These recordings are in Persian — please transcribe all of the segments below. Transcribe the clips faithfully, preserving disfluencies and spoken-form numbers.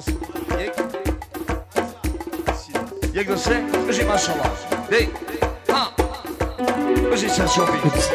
یک یک دو سه بشید ماشاءالله دی ها بشید چشوبی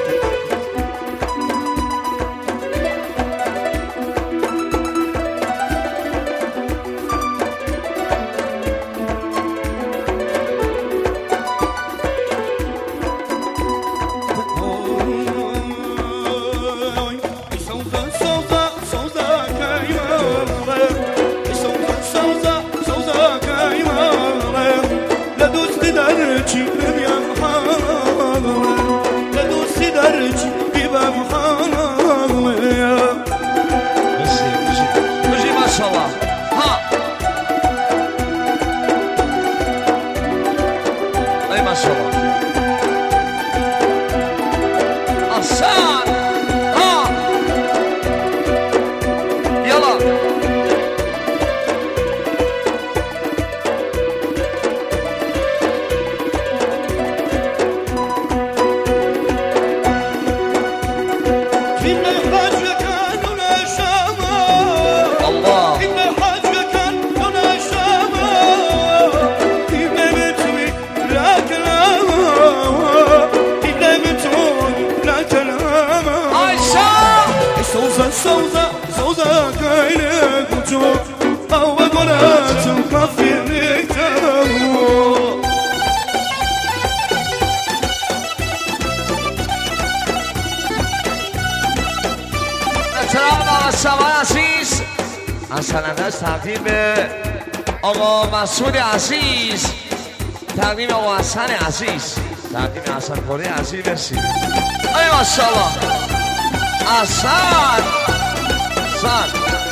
تقدیم به آقا مسعود عزیز تقدیم آقا حسن عزیز تقدیم حسن پوری عزیز مرسی ای ماشاءالله حسن حسن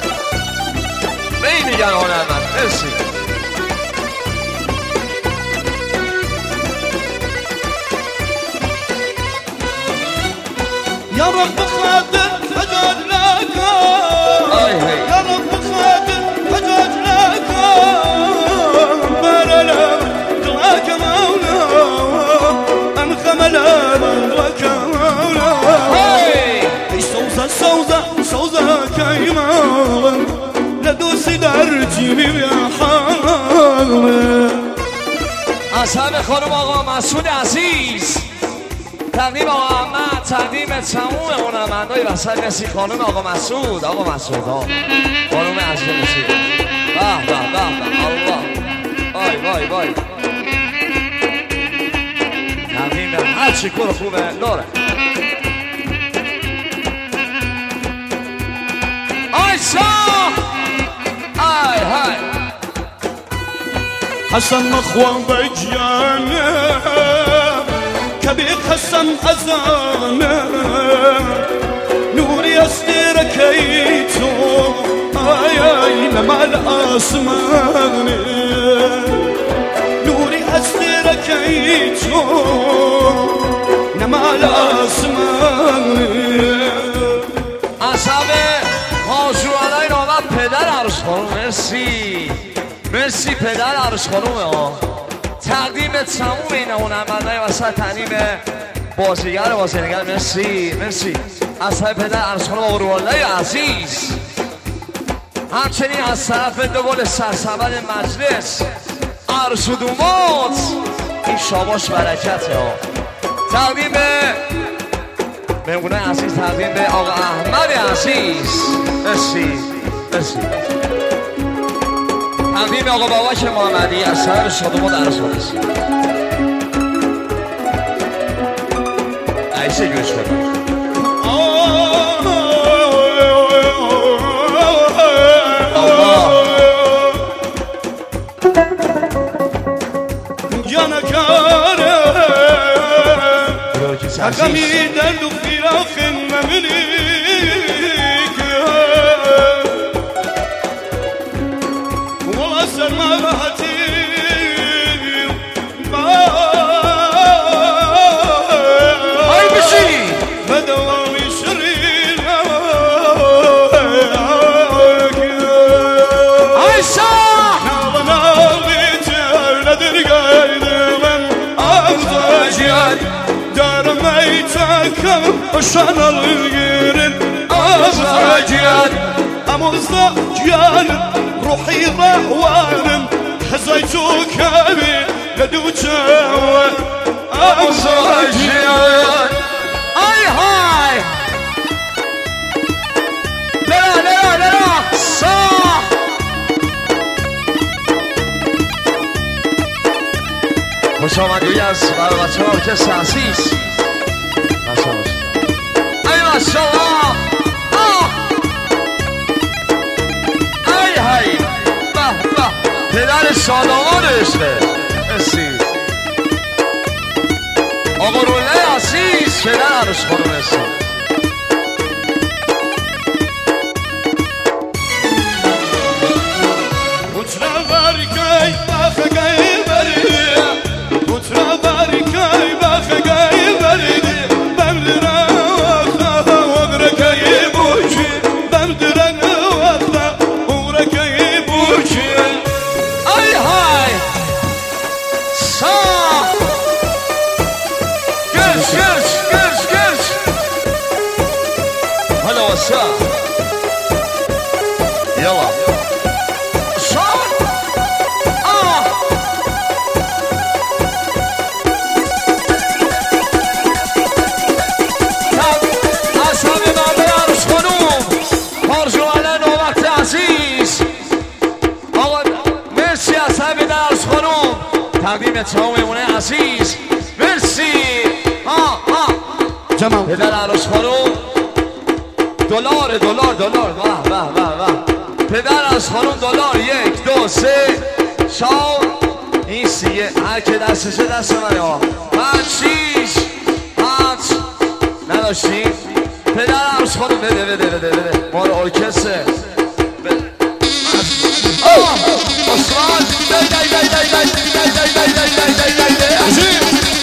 بی میگن هنرمند مرسی یا رب خاطر حجاج لکا یا رب خاطر حجاج لکا برلا دعاك مولا انخم لك مولا سوزا سوزا سوزا كيما لدوسي درجي بيا حالي اصحاب خانم آقا مسعود عزیز تقدیم آقا احمد تقدیم تموم هنرمندای وسط مثل خانم آقا مسعود آقا مسعود ها خانم عزیز مثل به به به به الله وای وای وای تقدیم هر چی کار خوبه داره آیسا آی های حسن مخوان بجانه كبير حسن أزانه نوري أستركيتو آي آي لما الأسمان نوري أستركيتو لما الأسمان اصحابه حاجوانای نامت پدر عروس خانوم مرسی مرسی پدر عروس خانومه تقدیم تموم این هنرمندای وسط تقدیم بازیگر و بازیگر مرسی مرسی از طرف پدر عروس خانم آقا روح‌الله عزیز همچنین از طرف دوباره سرسبد مجلس عروس و دومات این شاباش برکته ها تقدیم مهمونای عزیز تقدیم به آقا احمد عزیز مرسی مرسی تقدیم آقا بابک محمدی از طرف شادومات عروس خانم عیسی گوش کنم حقمي دلو في راخ ممليك والله سماحتي هاي بشي بدوامي شرينا هاي صح ناظنا بيتر ندرقايد من أفضاجيات دار ميتك وشان الغيرن أفاجيات عموزة جيان روحي روان حزيتو كابي لدو جاوة عموزة جيان اي هاي لا لا لا لا صح خوش آمدی از برای بچه ها که سنسیس ای ماشاءالله ای های به به پدر شادامانشه اسیز آقا روله عزیز پدر عروس خانم اسیز يلا شوت اه اصحابي بعد عرس خانوم خرجوا على نوبت عزيز آقا مرسی اصحابي در عرس خانوم تقدیم تماممون عزیز مرسی ها ها جمال پدر عروس خانوم دلار دلار دلار واه واه واه واه پدر از خانوم دلار یک دو سه چهار این سیه هر که دستشه دست منه ها پنج شیش هفت نداشتیم پدر عروس خانوم بده بده بده بده مال ارکستر عثمان دی دی دی دی دی دی دی دی دی دی دی دی دی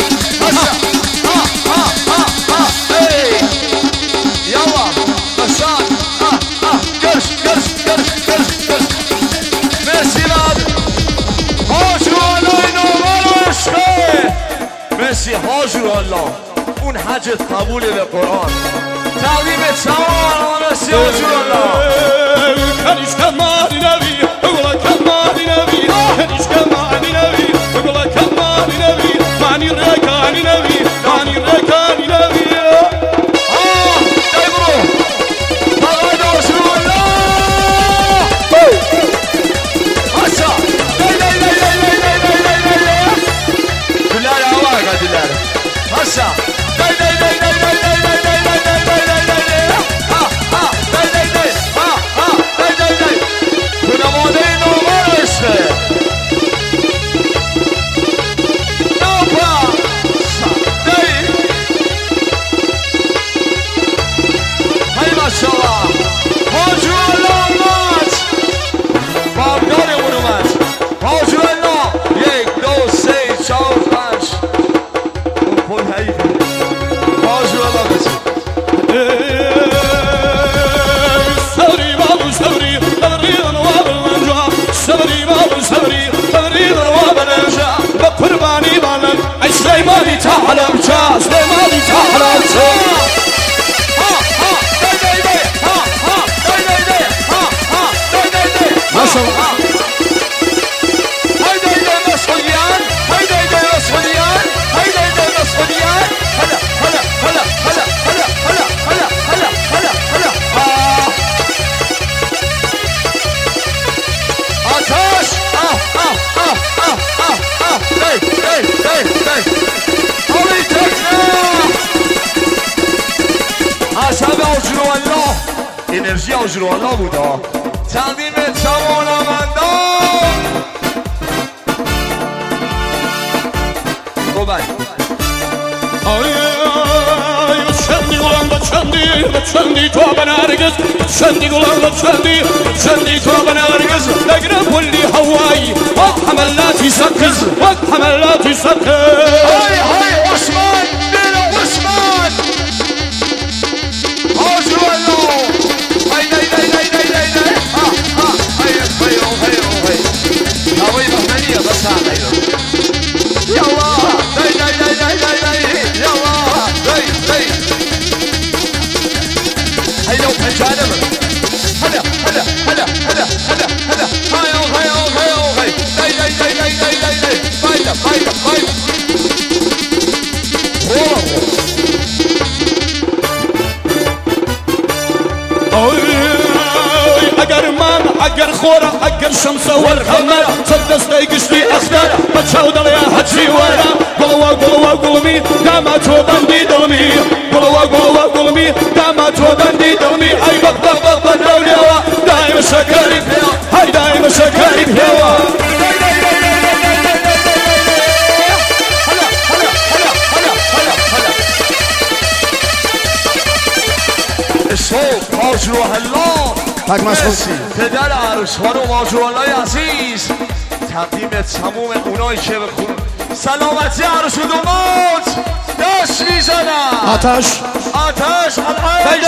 مرسی حاجر الله اون حجت قبوله به قرآن تقدیم تمام مرسی حاجر الله کنیش کمانی نبی بگولا کمانی نبی کنیش کمانی نبی بگولا کمانی نبی مانی رکانی نبی مانی رکانی نبی آه دای برو فقط حاجر الله حسا دای دای دای دای دای دای دای دای دای دلال آواقا دلال حسا دای دای دای دای دای دای دای دای دای دای دای دای دای ها ها دای دای دای ها ها دای دای دای خانواده نوبار عشقه نوبا دای های ماشاءالله حاجر الله اومد بابدارمون اومد حاجر الله یک دو سه چهار پنج اون پل حیفه حاجر الله بزید صبري بابو صبري صبري ضرباب المنجا صبري بابو صبري صبري ضرباب الانجا بقرباني بالك اي سليماني تحلم شا سليماني تحلم شا ها ها دای دای دای ها ها دای دای دای ها ها دای دای دای ما شاء الله های دای دای مسئولیان های دای دای مسئولیان های دای دای مسئولیان هلا هلا هلا هلا هلا هلا هلا هلا هلا هلا آه آتش آه آه آه آه آه آه دای دای دای دای آوری تکنه اصحاب حاجر الله انرژی حاجر الله بود ها تقدیم توانمندان خوبه چندی گلم با چندی با چندی تو بنارگز چندی گلم با چندی چندی تو بنارگز نگرم کلی هوایی وقت حملاتی سکز وقت حملاتی سکز های های عثمان بیل عثمان حاجر الله های دای دای دای دای دای دای ها ها های های های های هوای بحمانیه بس ها یالله دای دای دای دای دای دای یالله دای دای هی لو پنجانه من هلا هلا الشمس والقمر صدس قشتي أخضر بتشاود يا هجي ورا قلوا قلوا قلمي دامت وبندي دلمي قلوا قلوا قلمي دامت وبندي دلمي أي بق بق بق بق دوليوا دايم شكري فيها هاي دايم شكري فيها الصوت ماجرو هلا تاک مشغول پدر عروس خانم ماجروالای عزیز تقدیم تموم اونایی که بخون سلامتی عروس و دومات دست میزنن آتش آتش العیش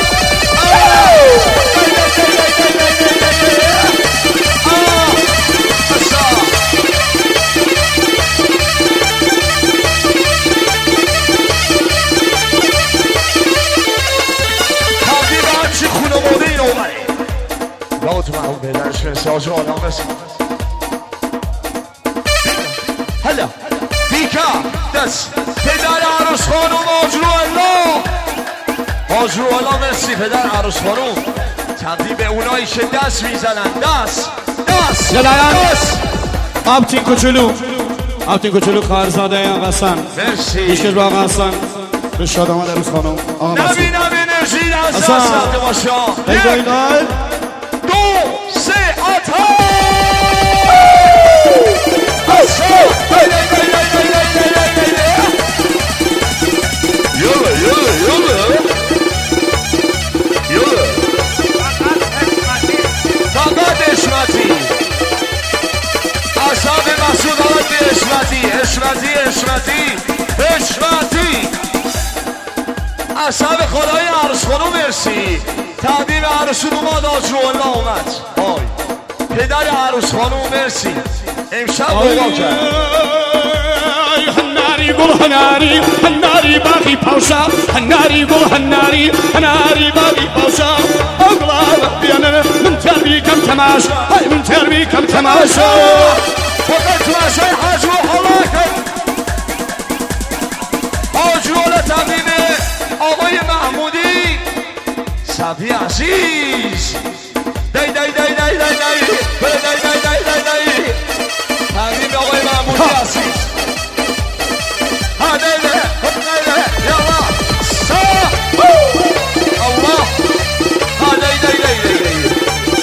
تو محبوب پدرش مرسی آجو آدم مرسی هلا بیکا دست پدر عروس خانوم آجرو الله آجرو الله مرسی پدر عروس خانوم تقدیم به اونایی که دست میزنن دست دست دست آبتین کوچولو آبتین کوچولو خواهرزاده آقا حسن مرسی ایشکر با آقا حسن به شاد آمد عروس خانوم آقا نبی نبی انرژی از دست رفته باشا یک دو سه آتش یالا یالا یالا یالا فقط اشمتی اصحاب مسعود آقای اشمتی اشمتی اشمتی اشمتی اصحاب خدای عروس خانوم مرسی تقدیم عروس دوماد آجرو الله اومد آی پدر عروس خانوم مرسی امشب بابا کرد هناری گل هناری هناری باقی پاشا هناری گل هناری هناری باقی پاشا اغلا بیانه من تربی کم تماش های من تربی کم تماشا فقط تماشای حاجرو حالا کرد آجرو لتقدیم آقای محمودی صبی عزیز دی دی دی دی دی دی دی دی دی دی دی تقدیم آقای محمودی عزیز ها دی دی دی دی یالا سا الله ها دی دی دی دی دی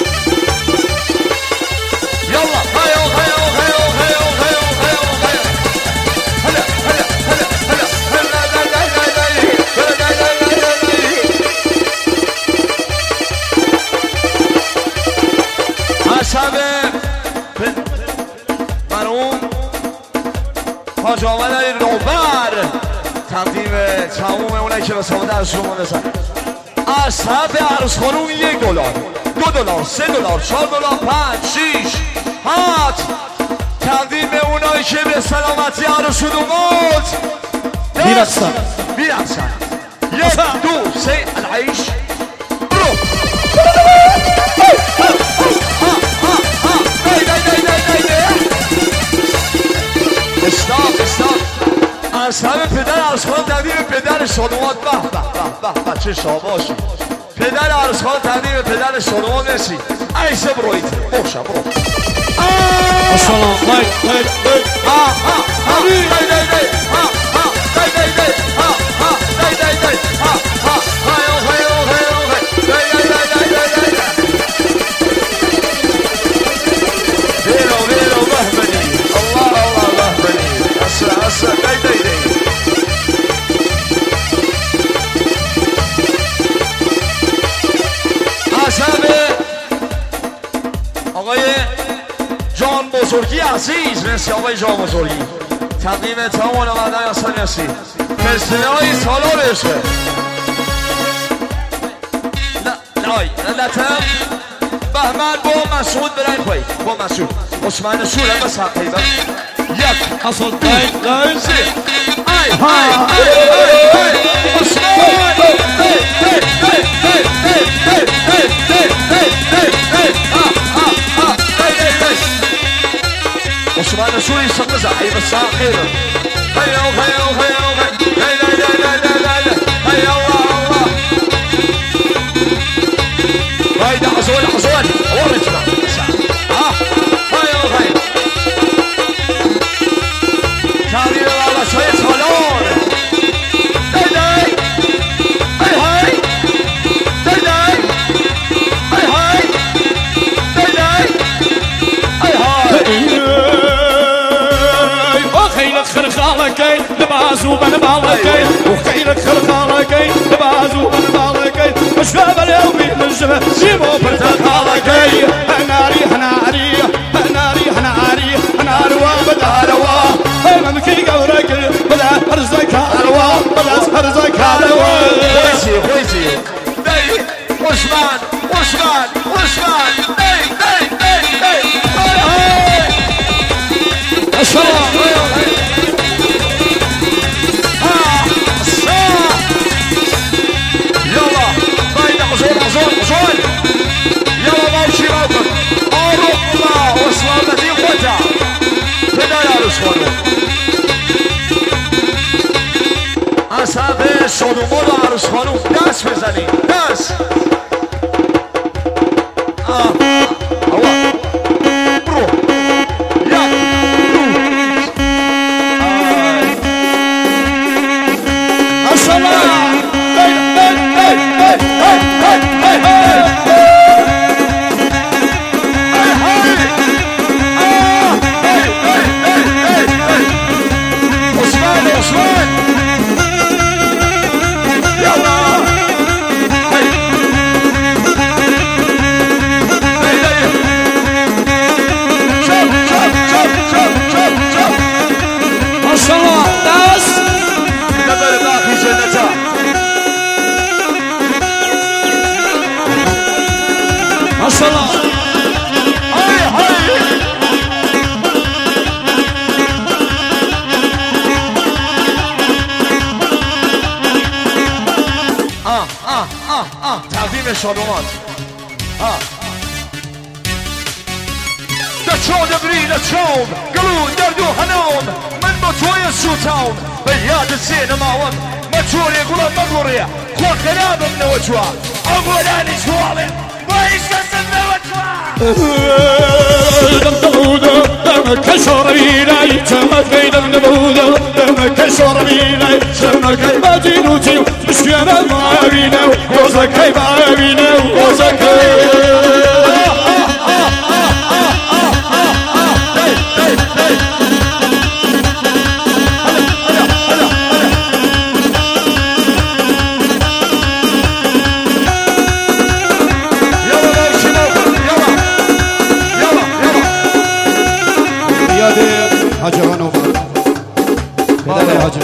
یالا هایو هایو هایو هایو هایو هایو هایو هلا هلا هلا هلا هلا دی دی دی دی اصحاب مرحوم حاج آمد علی نوبر تقدیم تموم اونایی که به سامده از شما رسن اصحاب عروس خانوم یک دلار دو دلار سه دلار چهار دلار پنج شیش هفت تقدیم به اونایی که به سلامتی عروس و دومات میرسن میرسن یک دو سه العیش برو استاپ استاپ اصحاب پدر عروس خانم تقدیم پدر شادومات به به به به چه شاباشی پدر عروس خانم تقدیم پدر شادومات مرسی ایسه بروید بخشا برو السلام علیکم ها ها ها دی دی دی ها ها دی دی دی ها ها دی دی دی ها ها هایو هایو هایو دی دی دی دی دی ویلو ویلو بهبنی الله الله بهبنی اسرع اسرع دی دی دی اصحاب آقای جان بزرگی عزیز مرسی آقای جان بزرگی تقدیم تمام نمایندگان اصلا مرسی مرسی های سالا بشه لای لطم بهمن با مسعود برایم پایی با مسعود عثمان شور هم بس حقی با یک اصل دای دای سی ای ای ای ای عثمان عثمان شوي صق زعيم الساحر هيا هيا هيا هيا لا لا لا لا لا هيا الله الله هيدا حصول حصول ورجنا اه بازو بن بالكي وخيرك خلقالكي بازو بن بالكي وشاب اليومي من جبه جيبو برتقالكي هناري هناري هناري هناري هناري وبداروا ممكي قورك بدا هرزك هالوا بدا هرزك هالوا خويتي خويتي داي وشمان وشمان وشمان داي داي داي داي ما شاء الله يلا بايدة غزول غزول غزول يلا موشي موكب أوروبا وصلنا قوتا بدا يا رسولو اصحاب شادومو رو عروس خانوم دست بزنی دست آه آه برو یک السلام عثمان عثمان تقدیم شادومات در چاد بری در چوم گلون درد و هنوم من با توی سوتاوم به یاد سینماوم مجوری گلم مگوریه خواه خرابم نوچوا اولانی شوالم با ایشتسم نوچوا كسر بيلاي تمت كيدك نبوذ كسر بيلاي سمك باجينوتي مشينا ما بينا وزك ما بينا وزك حاجة غنوم بدل حاجة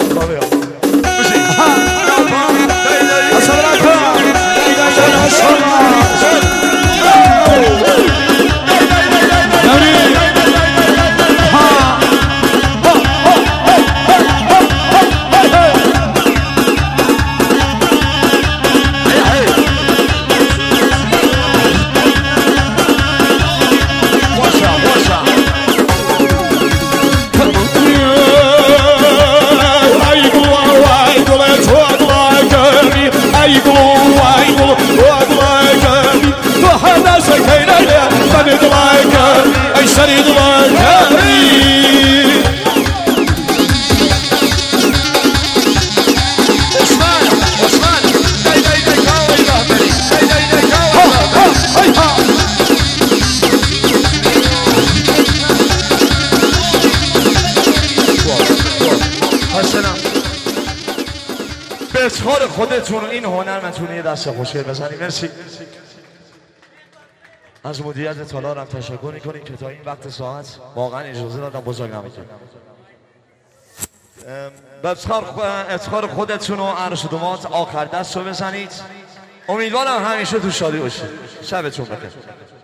به افتخار خودتون این هنرمندتون یه دست خوشگل بزنید. مرسی. از مدیریت تالار هم تشکر میکنیم که تا این وقت ساعت واقعا اجازه دادن بزرگ نمیکنم. به افتخار خودتون و عروس و داماد آخر دست رو بزنید. امیدوارم همیشه تو شادی باشید. شبتون بخیر.